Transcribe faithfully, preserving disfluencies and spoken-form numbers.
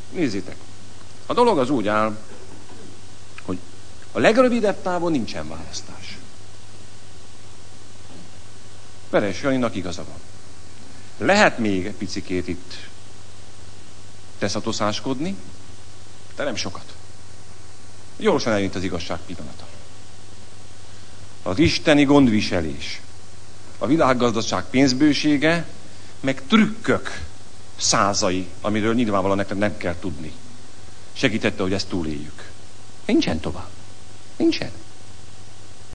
Nézzétek, a dolog az úgy áll, hogy a legrövidebb távon nincsen választás. Veres Janinak igaza van. Lehet még egy picikét itt teszatozáskodni, de nem sokat. Gyorsan eljött az igazság pillanata. Az isteni gondviselés, a világgazdaság pénzbősége, meg trükkök százai, amiről nyilvánvalóan neked nem kell tudni. Segítette, hogy ezt túléljük. Nincsen tovább. Nincsen.